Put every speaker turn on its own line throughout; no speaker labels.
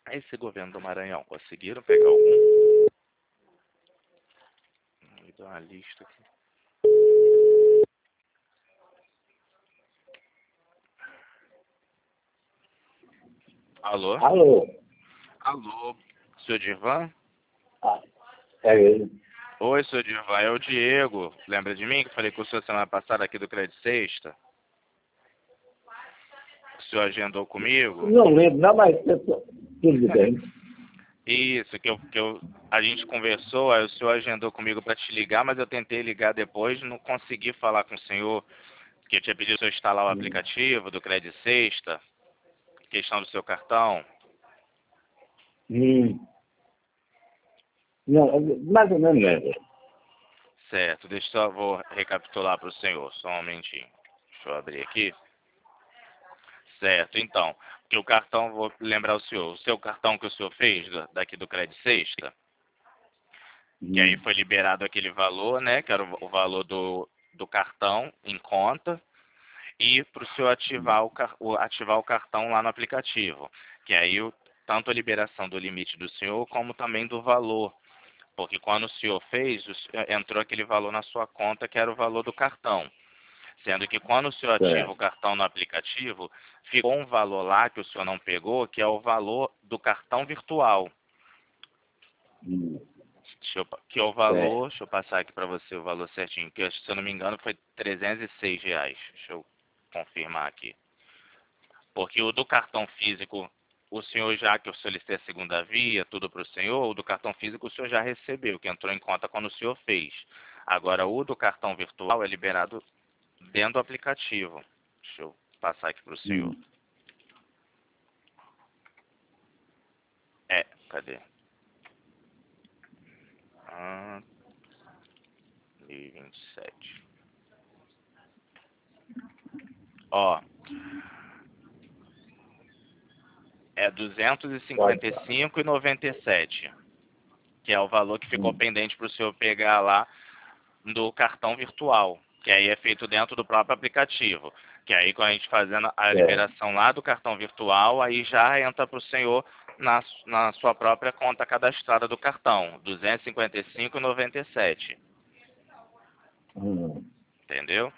Esse governo do Maranhão, conseguiram pegar algum? Me dá uma lista aqui. Alô?
Alô?
Alô, senhor Dirvan?
Ah, é ele.
Oi, senhor Dirvan, é o Diego. Lembra de mim que falei com o senhor semana passada aqui do Crédito Sexta? O senhor agendou comigo?
Não lembro, não, mas tudo bem.
Isso, a gente conversou, aí o senhor agendou comigo para te ligar, mas eu tentei ligar depois, não consegui falar com o senhor, que eu tinha pedido o senhor instalar o aplicativo do Crédito Sexta, questão do seu cartão.
Não, mais ou menos lembro.
Certo, deixa eu só, vou recapitular para o senhor, só um momentinho. Deixa eu abrir aqui. Certo, então, que o cartão, vou lembrar o seu cartão que o senhor fez daqui do Crédito Sexta, que aí foi liberado aquele valor, né, que era o valor do cartão em conta, e para o senhor ativar o cartão lá no aplicativo, que aí tanto a liberação do limite do senhor, como também do valor, porque quando o senhor fez, entrou aquele valor na sua conta, que era o valor do cartão. Sendo que quando o senhor ativa o
Certo.
cartão no aplicativo, ficou um valor lá que o senhor não pegou, que é o valor do cartão virtual. Que é o
Certo.
valor, deixa eu passar aqui para você o valor certinho, que se eu não me engano foi R$ 306. Deixa eu confirmar aqui. Porque o do cartão físico, o senhor já que eu solicitei a segunda via, tudo para o senhor, o do cartão físico o senhor já recebeu, que entrou em conta quando o senhor fez. Agora, o do cartão virtual é liberado dentro do aplicativo. Deixa eu passar aqui para o senhor. Cadê? 2027. Ó, é 255,97, que é o valor que ficou pendente para o senhor pegar lá do cartão virtual, que aí é feito dentro do próprio aplicativo. Que aí, quando a gente fazendo a liberação lá do cartão virtual, aí já entra para o senhor na sua própria conta cadastrada do cartão, 255,97. Entendeu?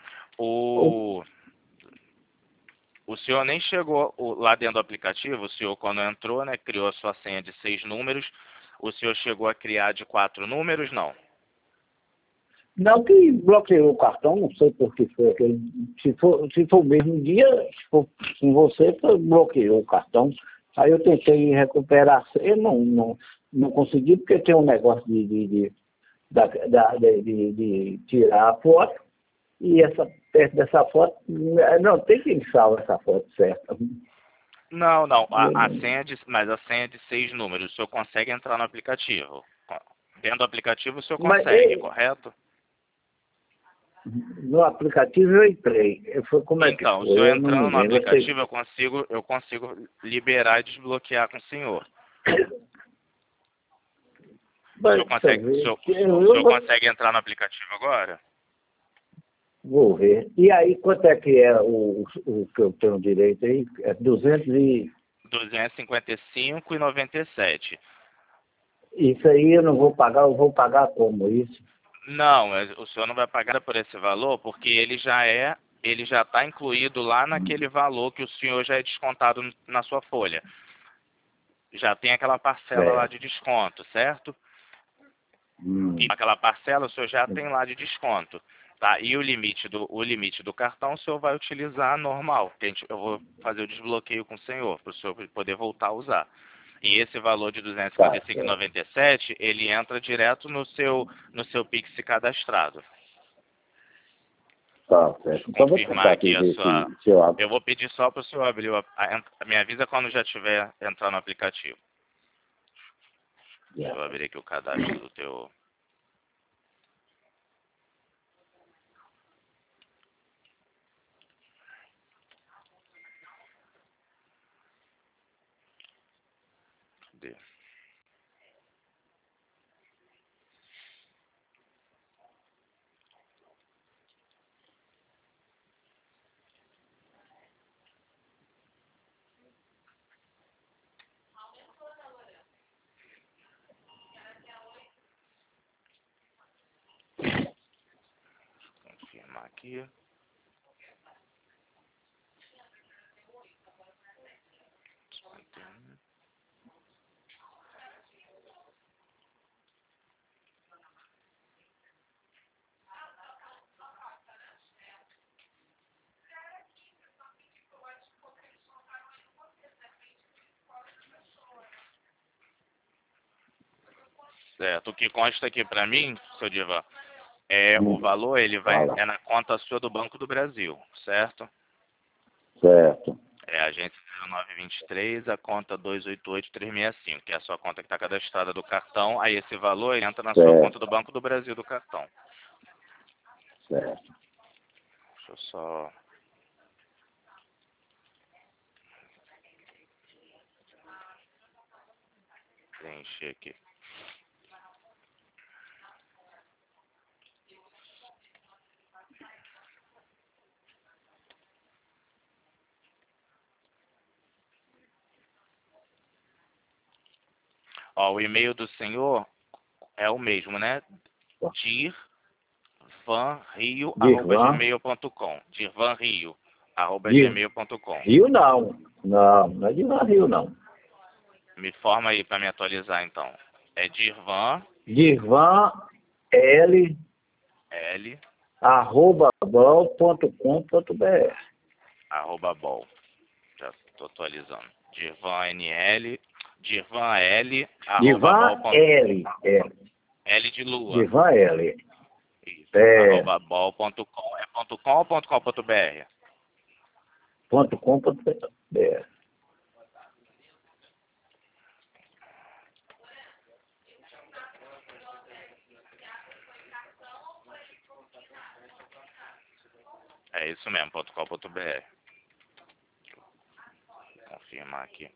O senhor nem chegou lá dentro do aplicativo, o senhor quando entrou, né, criou a sua senha de 6 números, o senhor chegou a criar de 4 números, não?
Não, que bloqueou o cartão, não sei por que foi aquele. Se for o mesmo dia, se for com você, bloqueou o cartão. Aí eu tentei recuperar, eu não consegui, porque tem um negócio de tirar a foto, e perto dessa foto, não, tem que salvar essa foto certa.
Não, mas a senha de 6 números, o senhor consegue entrar no aplicativo. Dentro do aplicativo o senhor
Mas
consegue, correto?
no aplicativo eu entrei. Como é que
Então, o
foi?
senhor
Eu não
entrando
me
no
lembro.
aplicativo, eu consigo liberar e desbloquear com o senhor. O senhor
Mas, deixa eu
consegue,
ver.
o senhor consegue entrar no aplicativo agora?
Vou ver. E aí, quanto é que é o que eu tenho direito aí? É 200 e...
255,97.
Isso aí eu não vou pagar, eu vou pagar como isso?
Não, o senhor não vai pagar por esse valor, porque ele já está incluído lá naquele valor que o senhor já é descontado na sua folha. Já tem aquela parcela lá
Certo.
de desconto, certo? E aquela parcela o senhor já tem lá de desconto, tá? E o limite do cartão o senhor vai utilizar normal, que eu vou fazer o desbloqueio com o senhor, para o senhor poder voltar a usar. E esse valor de
Tá certo.
255,97, ele entra direto no seu Pix cadastrado.
Tá
Deixa
certo.
eu
Então vou
confirmar
tentar aqui
aqui a
ver
sua...
se eu abro.
Eu vou pedir só para o senhor abrir me avisa quando já tiver entrar no aplicativo. Deixa eu abrir aqui o cadastro do teu... Cadê? aqui. Certo. O que consta aqui para mim, seu Divan, o valor ele vai na conta sua do Banco do Brasil, certo?
Certo.
É a agência 0923, a conta 288365, que é a sua conta que está cadastrada do cartão. Aí esse valor entra na sua conta do Banco do Brasil do cartão.
Certo.
Deixa eu só... preencher aqui. Ó, o e-mail do senhor é o mesmo, né? dirvanrio@gmail.com. dirvanrio@gmail.com.
Rio não. Não é de Rio não.
Me forma aí para me atualizar então. É Dirvan
L
L
@bol.com.br.
@bol. Já estou atualizando. Dirvan L L de lua.
Dirvan L.
Isso, @bol.com. É .com ou .com.br?
.com.br.
É isso mesmo, .com.br. Vou confirmar aqui.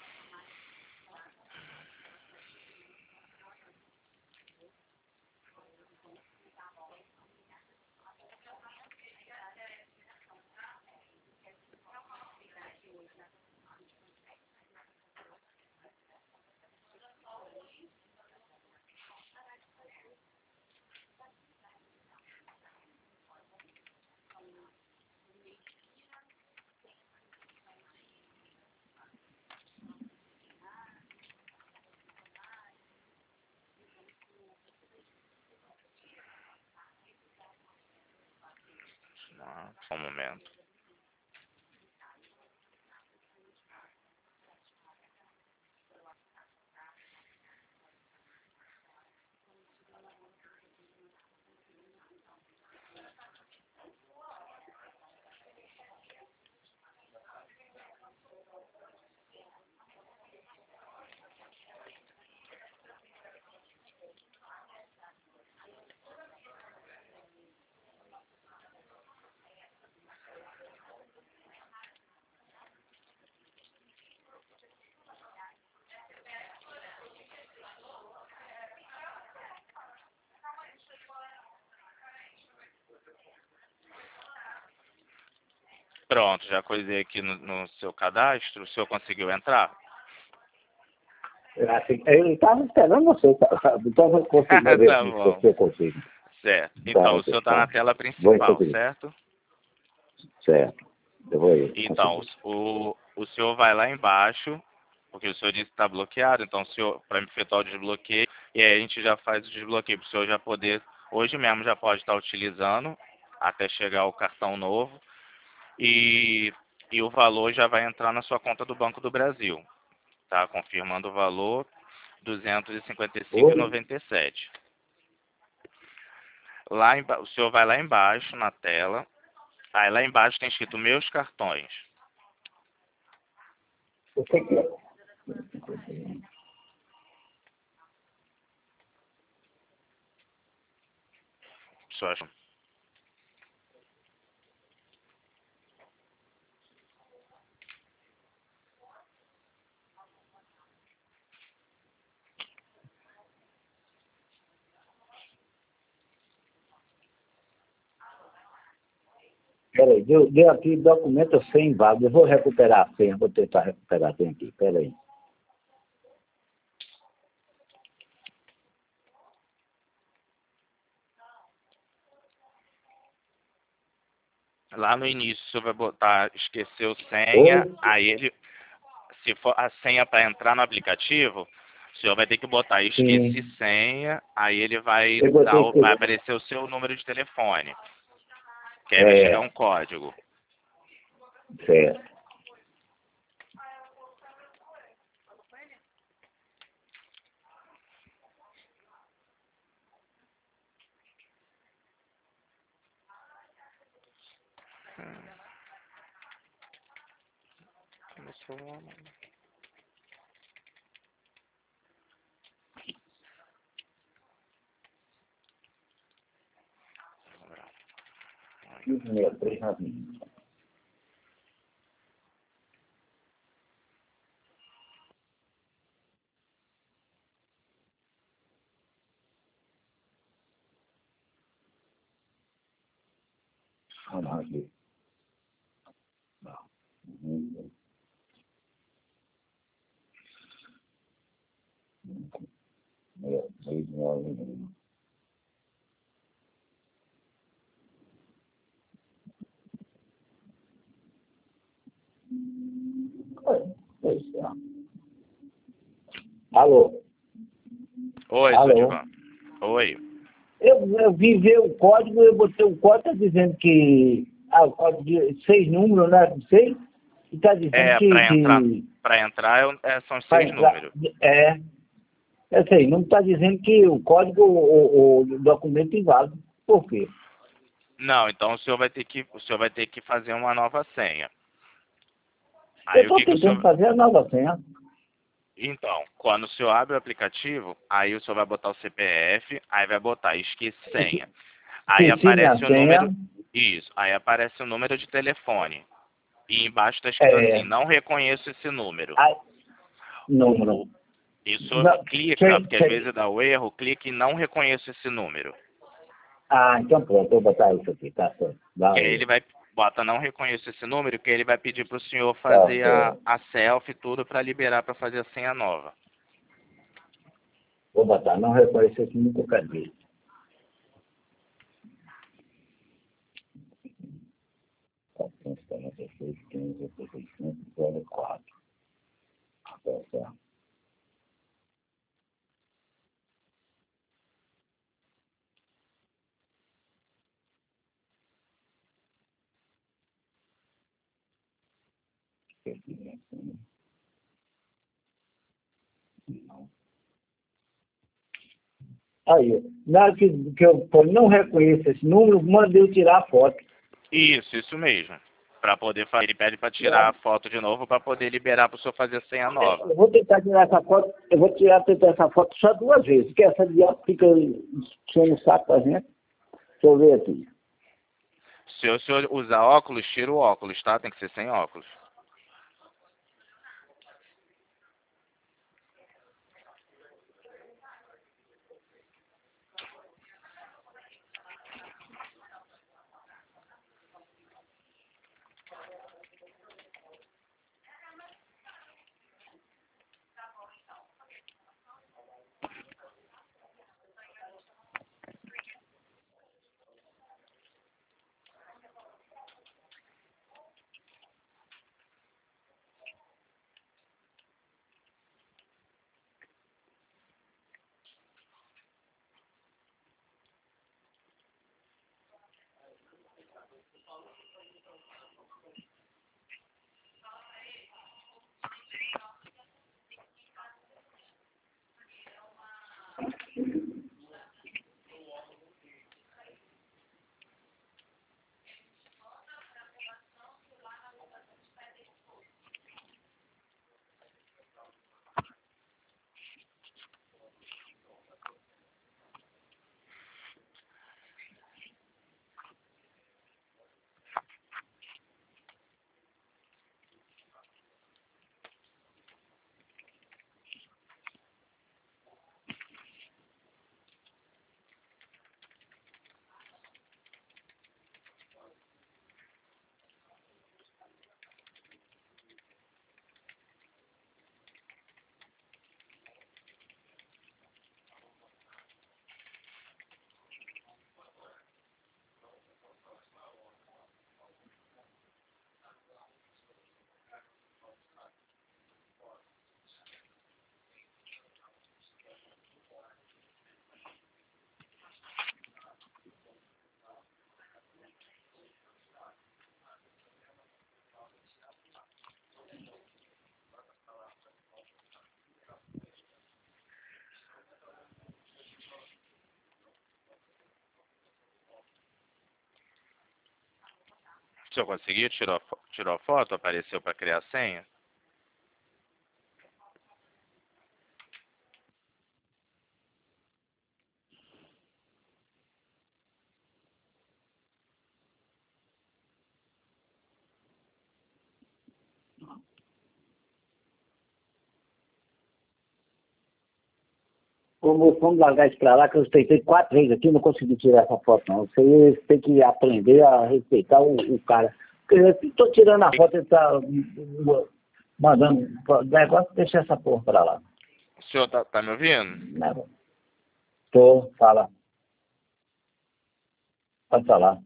Só um momento. Pronto, já coisei aqui no seu cadastro. O senhor conseguiu entrar?
Assim, ele estava esperando você. Então eu consigo ver
Tá
se
bom.
você consigo.
Certo. Então, o senhor está na tela
Vou
principal,
conseguir.
certo?
Certo. Eu vou ir.
Então, o senhor vai lá embaixo, porque o senhor disse que está bloqueado. Então, o senhor, para efetuar o desbloqueio, e aí a gente já faz o desbloqueio para o senhor já poder, hoje mesmo já pode estar utilizando, até chegar o cartão novo. E o valor já vai entrar na sua conta do Banco do Brasil. Tá? Confirmando o valor, R$ 255,97. O senhor vai lá embaixo na tela. Aí lá embaixo tem escrito meus cartões.
O que que é?
O senhor acha?
Peraí, deu aqui documento sem vaga. Eu vou recuperar a senha, vou tentar recuperar a senha aqui. Peraí.
Lá no início, o senhor vai botar esqueceu senha,
Oi?
aí ele, se for a senha para entrar no aplicativo, o senhor vai ter que botar esqueci
Sim.
senha, aí ele vai
Eu
dar,
botei
vai
que.
aparecer o seu número de telefone, que aí vai chegar
É,
um código.
certo. Isso mesmo, 391. Vamos aqui. Não. Alô?
Oi, seu
Alô?
Divan. Oi.
Eu vim ver o código, eu botei o código, está dizendo que. Ah, o código de 6 números, né? Não sei. E está dizendo
É, para entrar são
para
6
entrar.
números.
É, é sei, não está dizendo que o código, o documento é inválido. Por quê?
Não, então o senhor vai ter que fazer uma nova senha.
Eu
Aí o
estou
que que o
tentando
senhor
fazer a nova senha.
Então, quando o senhor abre o aplicativo, aí o senhor vai botar o CPF, aí vai botar esqueci senha. Aí
Esqueci minha
aparece o número,
senha.
isso, aí aparece o número de telefone. E embaixo está escrito assim,
É,
não reconheço esse número.
a, número.
E o senhor
Não,
clica, porque às vezes dá o erro, clica em não reconheço esse número.
então pronto, eu vou botar isso aqui, tá certo.
Que aí
Valeu.
ele vai, bota não reconheço esse número, que ele vai pedir para o senhor
Tá
fazer
certo.
a selfie e tudo para liberar para fazer a senha nova.
Vou botar, não reconheço esse número que eu quero. 446, 15, 85, 04. Tá certo. Aí, na hora que eu não reconheço esse número, mandei eu tirar a foto.
Isso mesmo. Para poder fazer, ele pede para tirar a foto de novo para poder liberar para o senhor fazer a senha nova.
Eu vou tentar tirar essa foto, eu vou tentar essa foto só 2 vezes, porque essa diabo fica enchendo o saco pra gente. Deixa eu ver aqui.
Se o senhor usar óculos, tira o óculos, tá? Tem que ser sem óculos. senhor conseguiu? Tirou a foto? Apareceu para criar a senha?
Vamos largar isso pra lá, que eu tentei 4 vezes aqui, não consegui tirar essa foto, não. Você tem que aprender a respeitar o cara. Porque eu estou tirando a foto, ele está mandando negócio, deixa essa porra pra lá.
O senhor tá me ouvindo?
Tô, fala. Pode falar.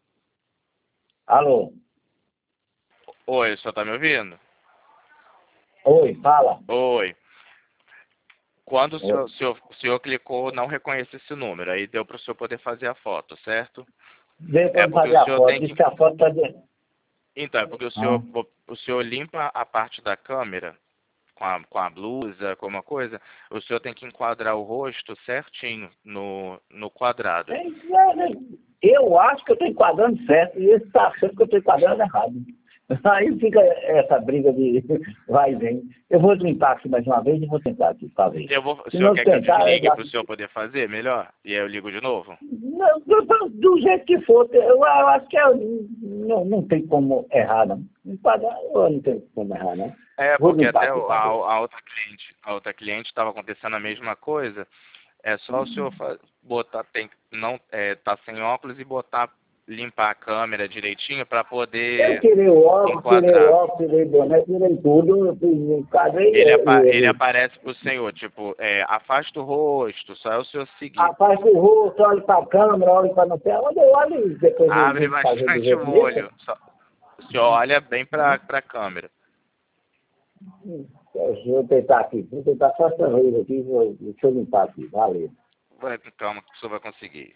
Alô?
Oi, o senhor tá me ouvindo?
Oi, fala.
Oi. Quando
Oi.
o senhor clicou, não reconhece esse número, aí deu para o senhor poder fazer a foto, certo?
Veio
É
pra
porque
fazer
o
a
senhor
foto,
tem
diz
que...
que a foto tá dentro.
Então, é porque
Ah,
o senhor limpa a parte da câmera com a blusa, com uma coisa, o senhor tem que enquadrar o rosto certinho no quadrado.
eu acho que eu estou enquadrando certo, e ele está achando que eu estou enquadrando errado. Aí fica essa briga de vai e vem. Eu vou limpar aqui mais uma vez e vou tentar aqui, talvez.
O
Se
senhor
não
quer que eu
tentar,
desligue para o senhor poder fazer melhor? E aí eu ligo de novo?
não, do jeito que for, eu acho que não tem como errar, não. Enquadrar, eu não tem como errar, não.
É,
Vou
porque
limpar
até
aqui, talvez.
a outra cliente estava acontecendo a mesma coisa. É só o senhor botar, tá sem óculos e limpar a câmera direitinho para
Eu
poder
tirei o
enquadrar.
óculos, tirei o boné, tirei tudo, eu enquadrei
Ele
ele.
aparece pro senhor, tipo, afasta o rosto, só é o senhor seguir.
Rapaz, o rosto, olha para a câmera, olha para não sei onde eu olho e depois eu
Abre
vou fazer do
bastante
jeito
o
mesmo.
olho. O senhor olha bem para a câmera.
Vou tentar aqui, vou tentar só essa vez aqui, deixa eu limpar aqui, valeu.
Vai com calma que o senhor vai conseguir.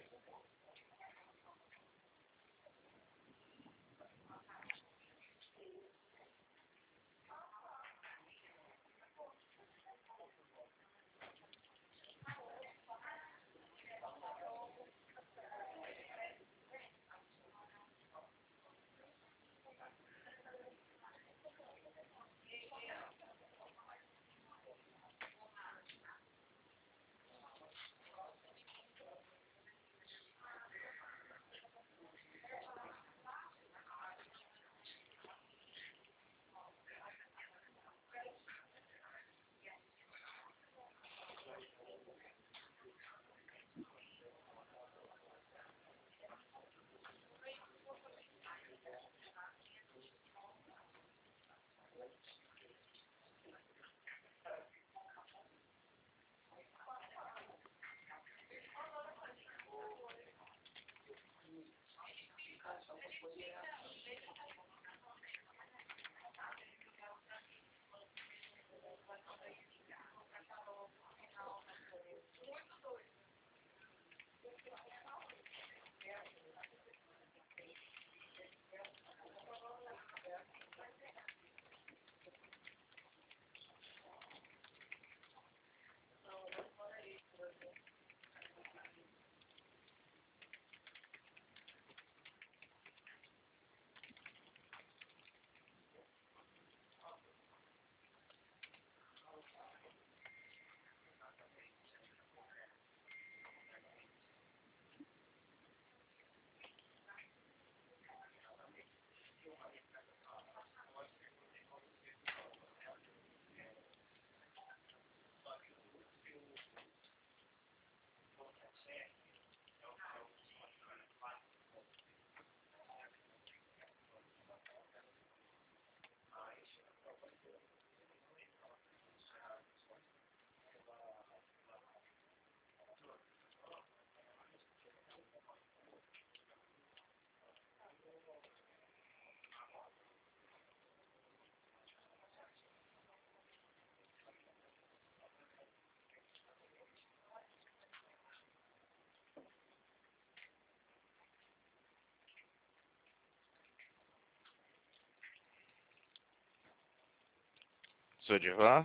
Senhor Divan?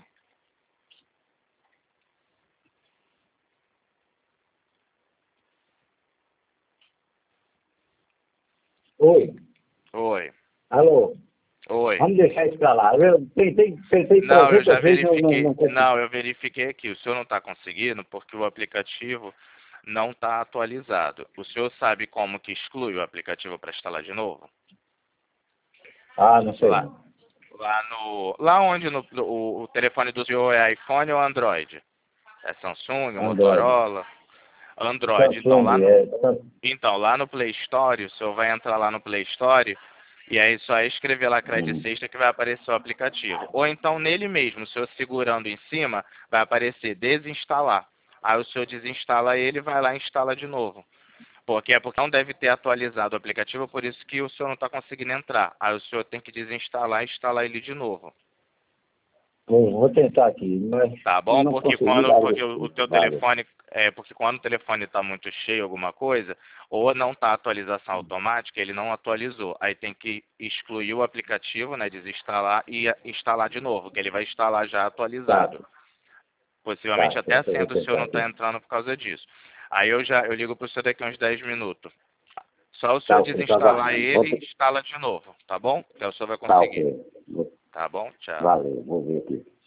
Oi,
Oi.
Alô?
Oi.
Vamos deixar isso para lá. Eu tentei
Não, eu já
300 vezes, eu
verifiquei.
não consegui.
Não, eu verifiquei aqui. O senhor não está conseguindo porque o aplicativo não está atualizado. O senhor sabe como que exclui o aplicativo para instalar de novo?
Ah, não sei
Lá,
não.
lá onde o telefone do senhor é iPhone ou Android? É Samsung,
Android.
Motorola? Android.
Samsung,
Então, lá no Play Store, o senhor vai entrar lá no Play Store e aí só escrever lá Cred
Hum.
Sexta que vai aparecer o aplicativo. Ou então nele mesmo, o senhor segurando em cima, vai aparecer desinstalar. Aí o senhor desinstala ele e vai lá e instala de novo. Porque não deve ter atualizado o aplicativo, por isso que o senhor não está conseguindo entrar. Aí o senhor tem que desinstalar e instalar ele de novo.
Vou tentar aqui, mas
Tá
se
bom?
não conseguir,
Porque o teu
vale.
telefone, porque quando o telefone está muito cheio, alguma coisa, ou não está atualização automática, ele não atualizou. Aí tem que excluir o aplicativo, né, desinstalar e instalar de novo, que ele vai instalar já
Tá,
atualizado. Possivelmente
tá,
até a
eu
senha
vou
do senhor
tentar
não está
aqui.
entrando por causa disso. Aí eu ligo para o senhor daqui a uns 10 minutos. Só o
Tá,
senhor
ok, tô
desinstalar
aguardando.
ele e instala de novo, tá bom? Que aí o senhor vai
Tá,
conseguir.
ok.
Tá bom? Tchau.
Valeu, vou ver aqui.